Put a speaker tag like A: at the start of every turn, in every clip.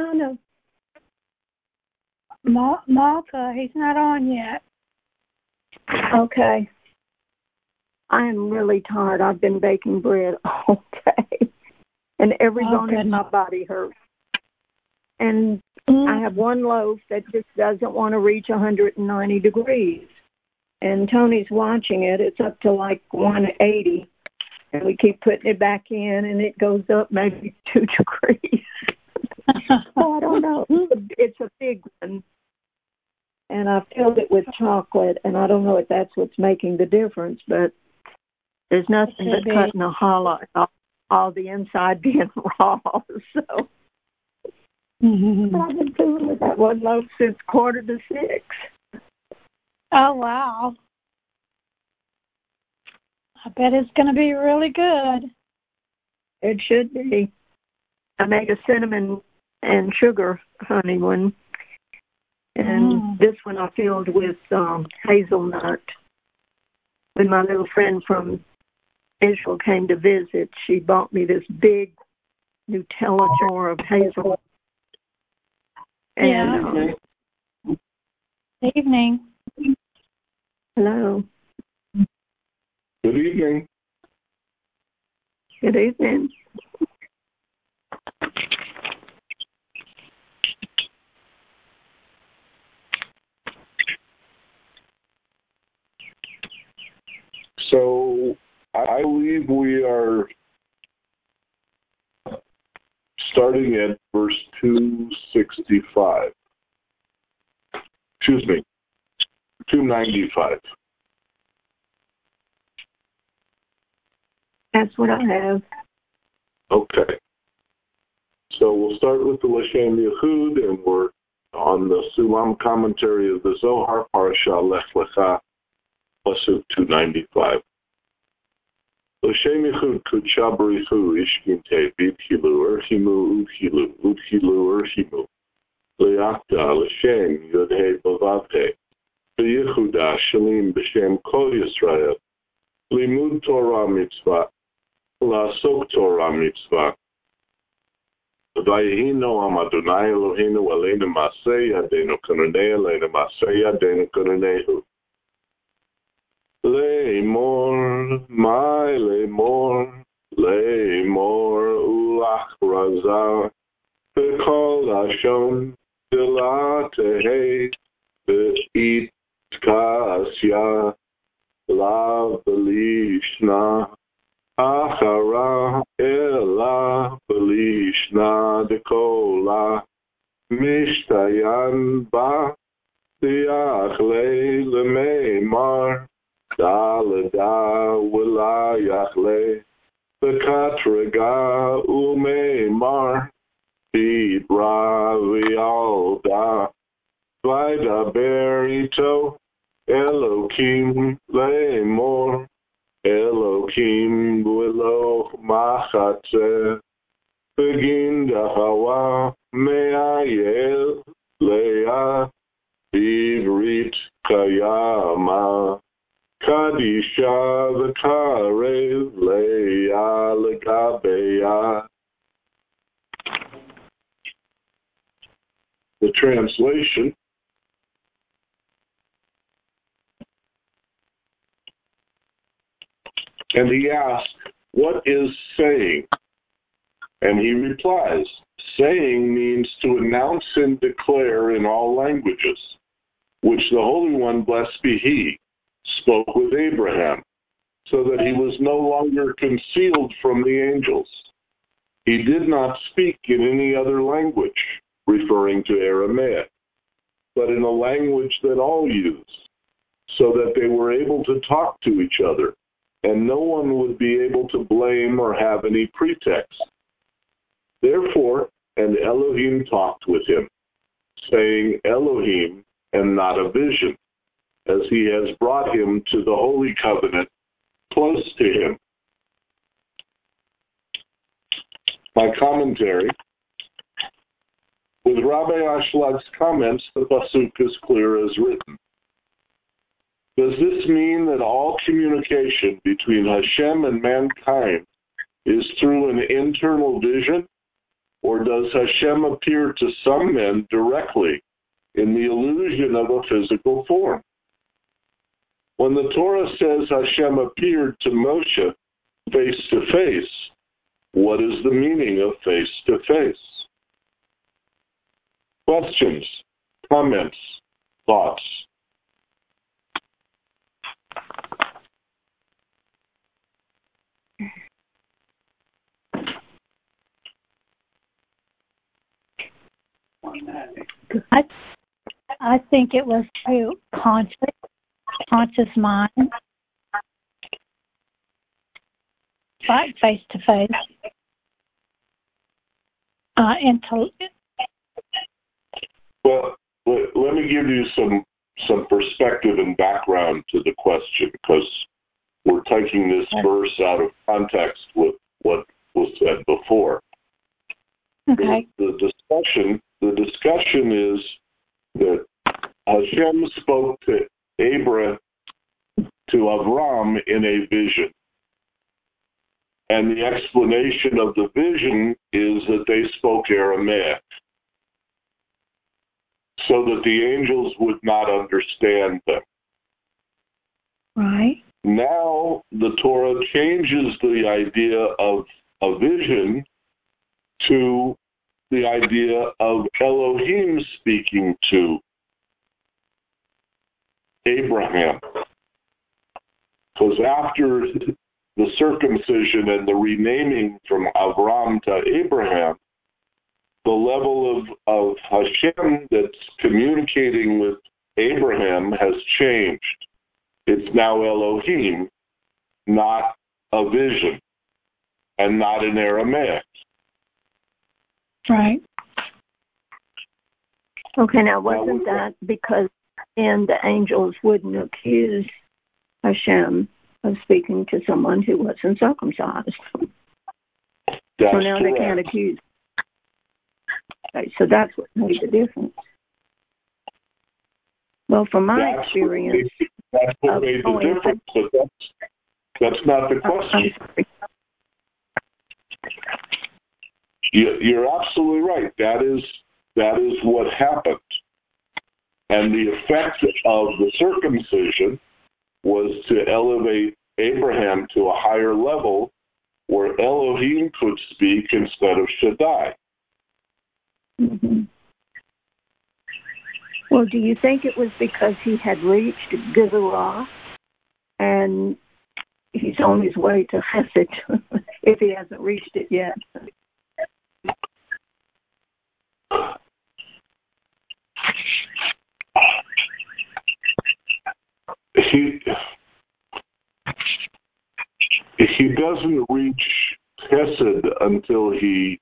A: no.
B: Malta, he's not on yet.
A: Okay. I am really tired. I've been baking bread all day, and every bone in my body hurts. And I have one loaf that just doesn't want to reach 190 degrees. And Tony's watching it. It's up to like 180. And we keep putting it back in, and it goes up maybe 2 degrees. So I don't know. It's a big one. And I filled it with chocolate, and I don't know if that's what's making the difference, but there's nothing but cutting a hollow, all the inside being raw. So I've been fooling with that one loaf since 5:45.
B: Oh, wow. I bet it's going to be really good.
A: It should be. I made a cinnamon and sugar honey one. And this one I filled with hazelnut. When my little friend from Israel came to visit, she bought me this big Nutella jar of hazelnut. And,
B: Evening.
A: Hello.
C: Good evening.
A: Good evening.
C: So I believe we are starting at verse 265. Excuse me, 295.
A: That's what I have.
C: Okay. So we'll start with the Lashem Yehud, and we're on the Sulam commentary of the Zohar, Parashah Lech Lecha, Pasuk 295. Lashem Yehud Kudsha Barichu Ishkinte Bidhilu Erhimu Udhilu Erhimu Leakta Lashem Yodhe Bavavhe Yehuda Shalim B'Shem Kol Yisrael Limud Torah Mitzvah La'asok Torah Mitzvah Vayihino Am Adonai Eloheinu Aleinu Maseh Yadeinu Kananei Aleinu Maseh Yadeinu Kananehu Le'mor my Le'mor Ulach Razah B'Kol Hashon Dila Tehei B'It Kasya La Belishna Achara Ela Belishna Dekola Mishtayan Ba Diachle Lemeimar Dalada Wila Yachle Bekatrega Umeimar Bidra Vialda Vida Berito Elohim Le'mor Elohim Willow Machatze Begin Dahawa Me'ayel Leah Ivrit Kayama Kadisha V'Karev Leah Legabeya. The translation. And he asked, what is saying? And he replies, saying means to announce and declare in all languages, which the Holy One, blessed be he, spoke with Abraham, so that he was no longer concealed from the angels. He did not speak in any other language, referring to Aramaic, but in a language that all use, so that they were able to talk to each other, and no one would be able to blame or have any pretext. Therefore, an Elohim talked with him, saying Elohim and not a vision, as he has brought him to the Holy Covenant close to him. My commentary. With Rabbi Ashlad's comments, the Pasuk is clear as written. Does this mean that all communication between Hashem and mankind is through an internal vision, or does Hashem appear to some men directly in the illusion of a physical form? When the Torah says Hashem appeared to Moshe face to face, what is the meaning of face to face? Questions, comments, thoughts?
B: I think it was through conscious mind, like face to face.
C: Well, let me give you some perspective and background to the question, because we're taking this verse out of context with what was said before.
B: Okay.
C: The discussion is that Hashem spoke to Avram in a vision. And the explanation of the vision is that they spoke Aramaic, so that the angels would not understand them.
B: Right.
C: Now the Torah changes the idea of a vision to the idea of Elohim speaking to Abraham. Because after the circumcision and the renaming from Avram to Abraham, the level of Hashem that's communicating with Abraham has changed. It's now Elohim, not a vision, and not in Aramaic.
B: Right.
A: Okay, now wasn't that because then the angels wouldn't accuse Hashem of speaking to someone who wasn't circumcised?
C: That's
A: so now
C: correct.
A: They can't accuse. Okay, so that's what made the difference. Well, from my experience...
C: That's what made the difference, but that's not the question. You're absolutely right. That is what happened. And the effect of the circumcision was to elevate Abraham to a higher level where Elohim could speak instead of Shaddai.
A: Mm-hmm. Well, do you think it was because he had reached Givurah and he's on his way to Chesed if he hasn't reached it yet?
C: He doesn't reach Chesed until he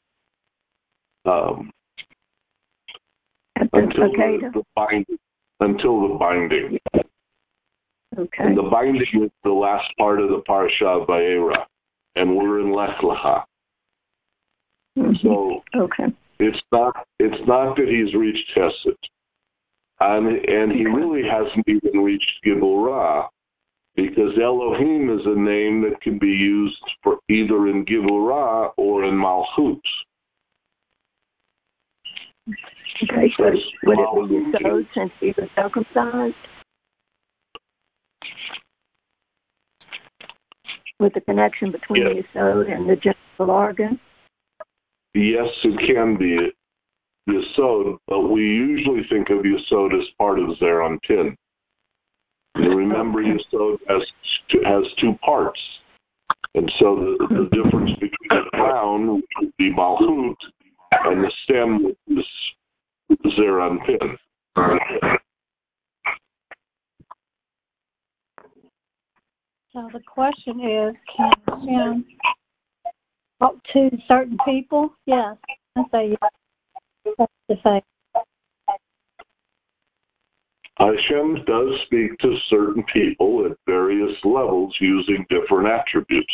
C: until the binding.
A: Okay.
C: And the binding is the last part of the Parsha of Vayera, and we're in Lech Lecha.
A: Mm-hmm.
C: So it's not that he's reached Chesed, and he really hasn't even reached Givurah, because Elohim is a name that can be used for either in Givurah or in Malchut.
A: Okay, so would it be Yesod since he was circumcised? With the connection between Yesod and the genital organ?
C: Yes, it can be Yesod, but we usually think of Yesod as part of Zeir Anpin. And remember, Yesod has two parts. And so the difference between the crown, which would be Malchut, and the stem, which is Zeir Anpin.
B: So the question is, can Hashem talk to certain people? Yes. I say yes. That's the fact.
C: Hashem does speak to certain people at various levels using different attributes.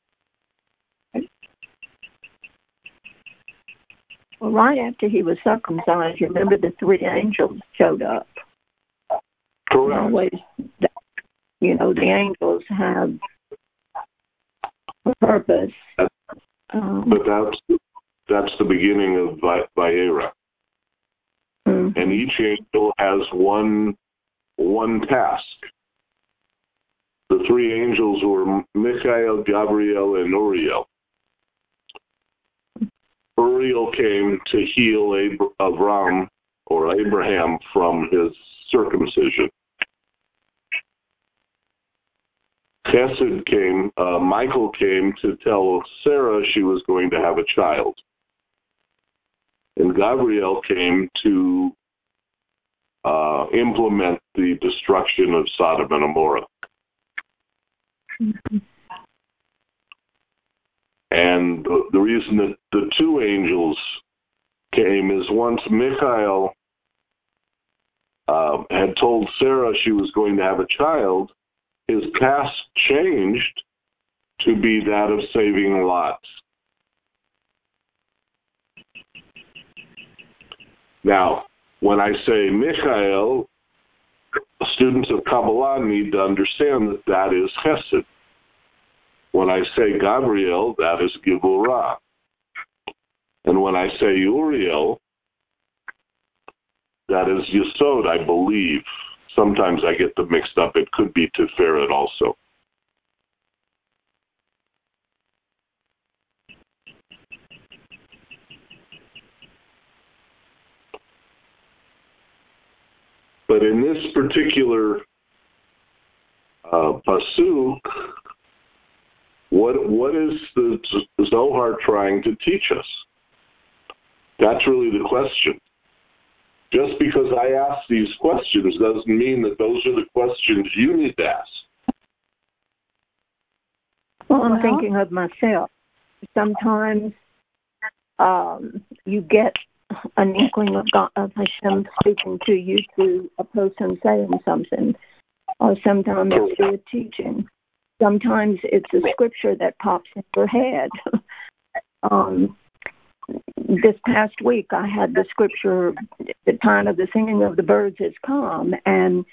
A: Well, right after he was circumcised, you remember the three angels showed up.
C: Correct.
A: Always, the angels have a purpose.
C: But That's the beginning of Vayera. Mm-hmm. And each angel has one task. The three angels were Michael, Gabriel, and Uriel. Uriel came to heal Abraham from his circumcision. Michael came to tell Sarah she was going to have a child. And Gabriel came to implement the destruction of Sodom and Gomorrah. Mm-hmm. And the reason that the two angels came is once Michael had told Sarah she was going to have a child, his task changed to be that of saving Lot. Now, when I say Michael, students of Kabbalah need to understand that that is Chesed. When I say Gabriel, that is Gevurah. And when I say Uriel, that is Yesod, I believe. Sometimes I get them mixed up. It could be Tiferet also. But in this particular pasuk, what is the Zohar trying to teach us? That's really the question. Just because I ask these questions doesn't mean that those are the questions you need to ask.
A: Well, I'm thinking of myself. Sometimes you get an inkling of Hashem speaking to you through a person saying something, or sometimes it's through a teaching. Sometimes it's a scripture that pops in your head. This past week, I had the scripture, the time of the singing of the birds has come, and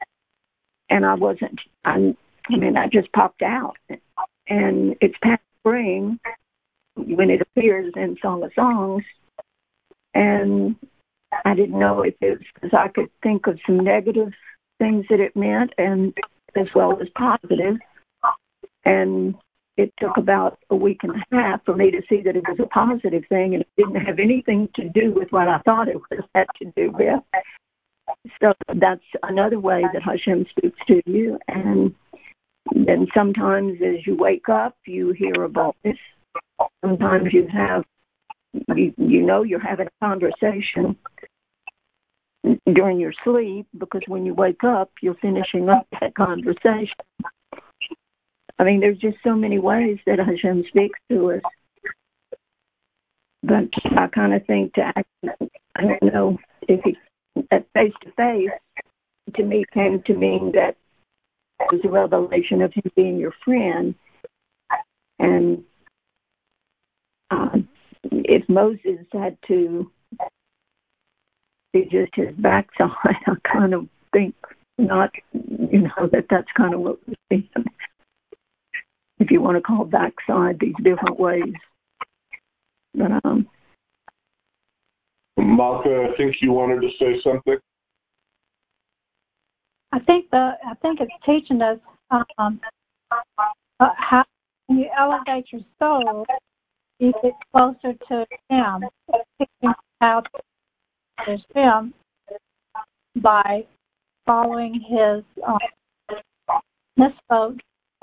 A: I just popped out. And it's past spring when it appears in Song of Songs, and I didn't know if it was because I could think of some negative things that it meant, and as well as positive. And it took about a week and a half for me to see that it was a positive thing, and it didn't have anything to do with what I thought it had to do with. So that's another way that Hashem speaks to you. And then sometimes as you wake up, you hear a voice. Sometimes you know you're having a conversation during your sleep, because when you wake up, you're finishing up that conversation. I mean, there's just so many ways that Hashem speaks to us. But I kind of think I don't know if at face-to-face, to me, came to mean that it was a revelation of him being your friend. And if Moses had to be just his backside, I kind of think not, that's kind of what we're seeing. If you want to call backside these different ways. But,
C: Malka, I think you wanted to say something.
B: I think it's teaching us how when you elevate your soul, you get closer to Him. Teaching how to Him by following His mitzvot.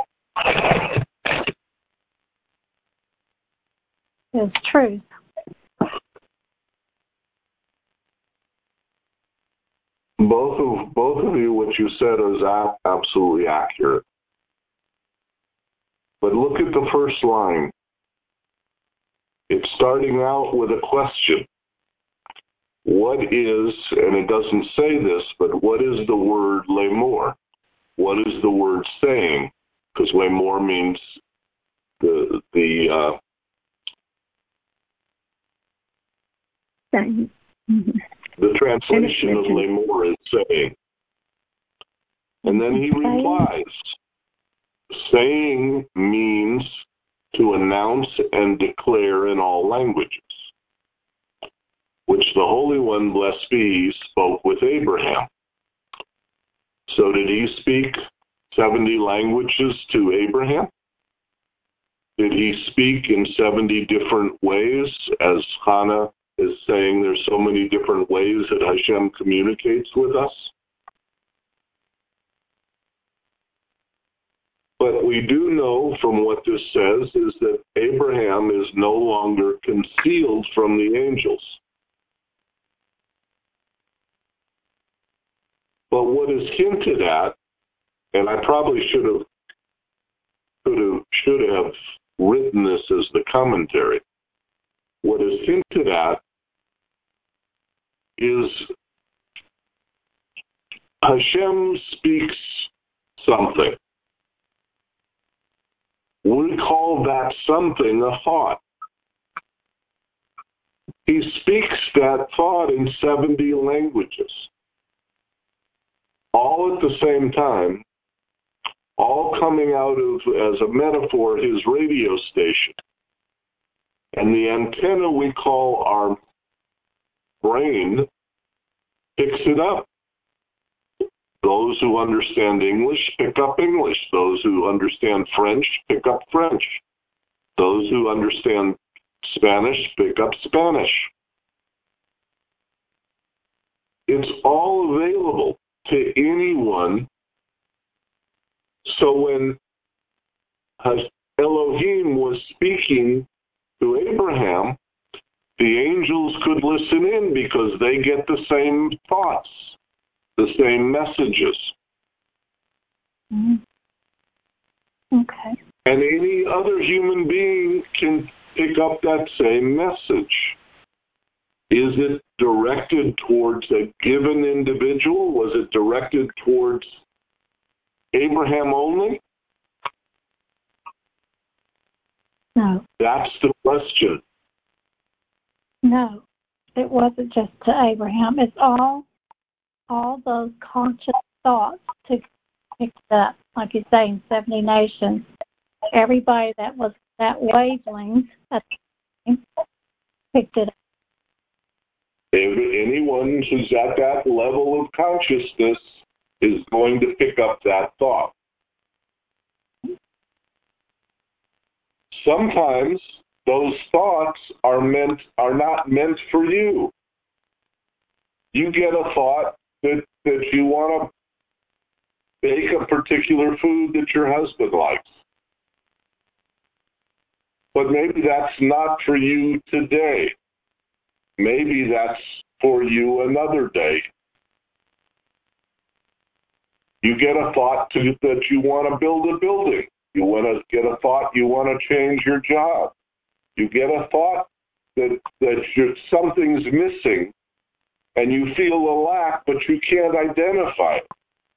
B: Is truth.
C: Both of you, what you said is absolutely accurate. But look at the first line. It's starting out with a question. What is, and it doesn't say this, but what is the word lemor? What is the word saying? Because lemor means the translation of lemor is saying. And then he replies, saying means to announce and declare in all languages. which the Holy One, blessed be he, spoke with Abraham. So did he speak 70 languages to Abraham? Did he speak in 70 different ways? As Hannah is saying, there's so many different ways that Hashem communicates with us. But we do know from what this says is that Abraham is no longer concealed from the angels. But what is hinted at, and I probably should have written this as the commentary, what is hinted at is Hashem speaks something. We call that something a thought. He speaks that thought in 70 languages, all at the same time, all coming out of, as a metaphor, his radio station. And the antenna we call our brain picks it up. Those who understand English pick up English. Those who understand French pick up French. Those who understand Spanish pick up Spanish. It's all available to anyone. So when Elohim was speaking to Abraham, the angels could listen in because they get the same thoughts, the same messages.
B: Mm-hmm. Okay.
C: And any other human being can pick up that same message. Is it directed towards a given individual? Was it directed towards Abraham only?
B: No.
C: That's the question.
B: No, it wasn't just to Abraham. It's all those conscious thoughts to pick up, like you say, in 70 nations. Everybody that was that wavelength picked it up.
C: Anyone who's at that level of consciousness is going to pick up that thought. Sometimes those thoughts are not meant for you. You get a thought that you want to bake a particular food that your husband likes. But maybe that's not for you today. Maybe that's for you another day. You get a thought that you want to build a building. You want to get a thought you want to change your job. You get a thought that something's missing and you feel a lack, but you can't identify it.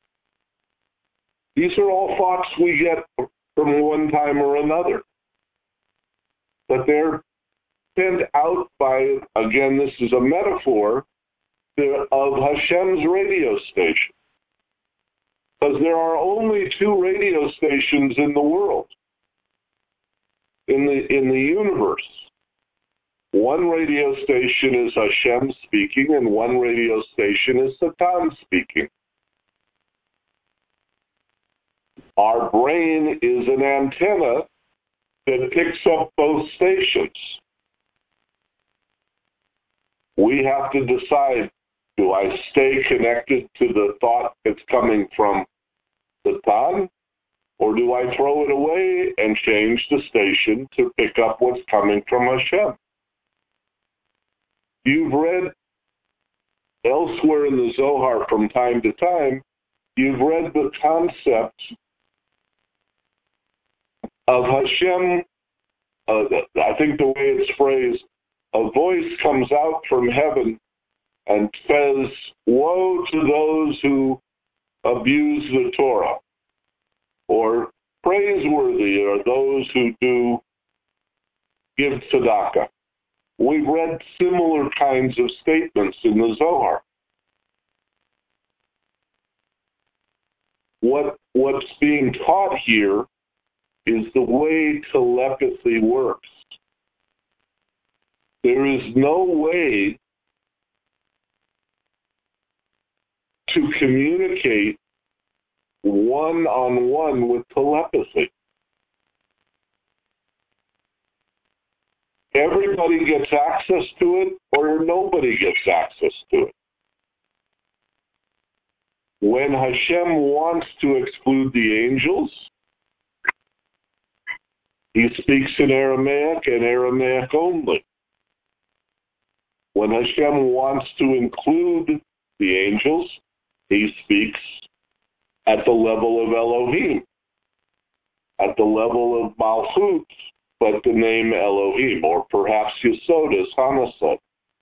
C: These are all thoughts we get from one time or another. But they're sent out by, again, this is a metaphor of Hashem's radio station. Because there are only 2 radio stations in the world, in the universe. One radio station is Hashem speaking, and one radio station is Satan speaking. Our brain is an antenna that picks up both stations. We have to decide, do I stay connected to the thought that's coming from Satan, or do I throw it away and change the station to pick up what's coming from Hashem? You've read elsewhere in the Zohar from time to time, you've read the concept of Hashem, I think the way it's phrased, a voice comes out from heaven and says, woe to those who abuse the Torah, or praiseworthy are those who do give tzedakah. We've read similar kinds of statements in the Zohar. What's being taught here is the way telepathy works. There is no way to communicate one-on-one with telepathy. Everybody gets access to it, or nobody gets access to it. When Hashem wants to exclude the angels, he speaks in Aramaic and Aramaic only. When Hashem wants to include the angels, he speaks at the level of Elohim, at the level of Malchut, but the name Elohim, or perhaps Yesod, as Hannah said.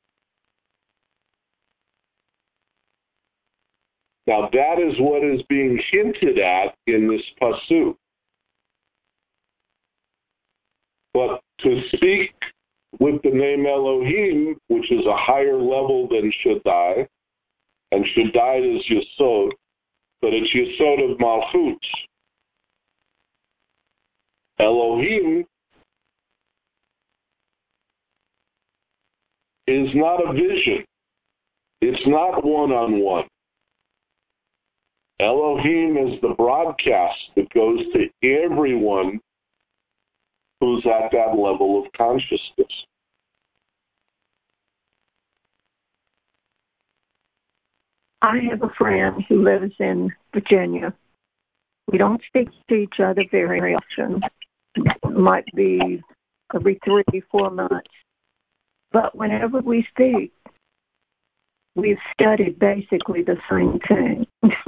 C: Now that is what is being hinted at in this pasuk. But to speak with the name Elohim, which is a higher level than Shaddai, and Shaddai is Yesod, but it's Yesod of Malchut. Elohim is not a vision. It's not one-on-one. Elohim is the broadcast that goes to everyone who's at that level of consciousness.
A: I have a friend who lives in Virginia. We don't speak to each other very often. It might be every 3-4 months. But whenever we speak, we've studied basically the same thing.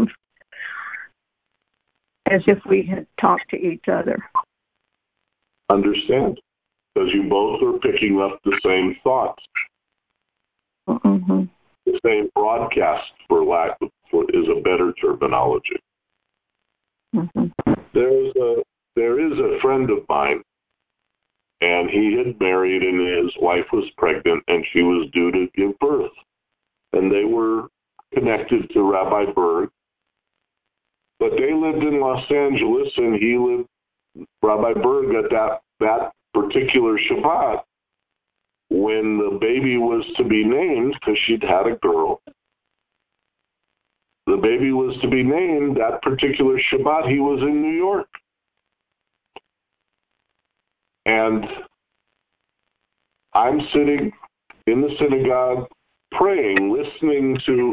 A: As if we had talked to each other.
C: Understand? Because you both are picking up the same thoughts.
A: Mm-hmm.
C: The same broadcast, is a better terminology.
A: Mm-hmm.
C: There is a friend of mine, and he had married, and his wife was pregnant, and she was due to give birth. And they were connected to Rabbi Berg. But they lived in Los Angeles, and Rabbi Berg, at that particular Shabbat, when the baby was to be named, because she'd had a girl, the baby was to be named that particular Shabbat, he was in New York. And I'm sitting in the synagogue praying, listening to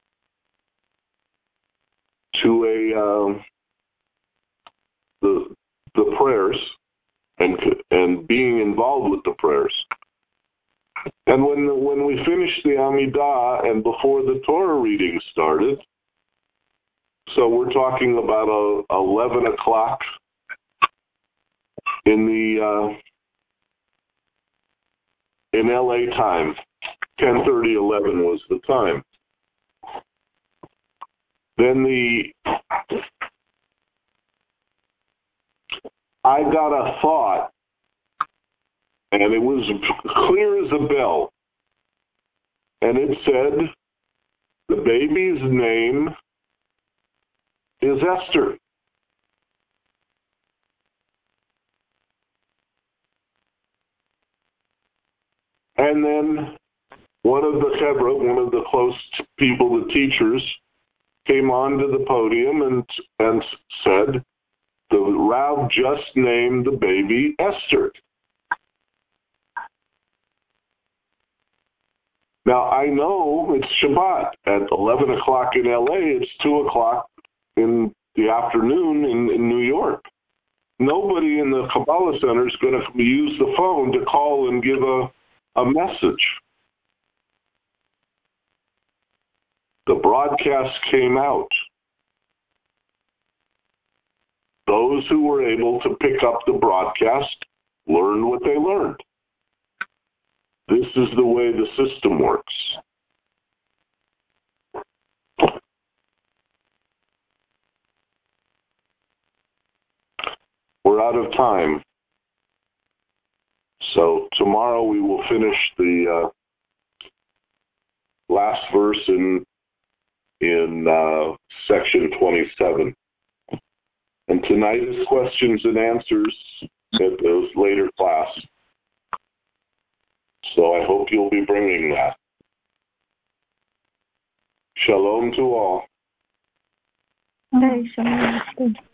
C: the prayers and being involved with the prayers. And when we finished the Amidah and before the Torah reading started, so we're talking about 11 o'clock in LA time, 10:30, 11 was the time. Then I got a thought, and it was clear as a bell. And it said, the baby's name is Esther. And then one of the close people, the teachers, came onto the podium and said, the Rav just named the baby Esther. Now, I know it's Shabbat. At 11 o'clock in LA, it's 2 o'clock in the afternoon in New York. Nobody in the Kabbalah Center is going to use the phone to call and give a message. The broadcast came out. Those who were able to pick up the broadcast learned what they learned. This is the way the system works. We're out of time. So tomorrow we will finish the last verse in section 27. And tonight is questions and answers at those later class. So I hope you'll be bringing that. Shalom to all.
A: Okay, Shemaster.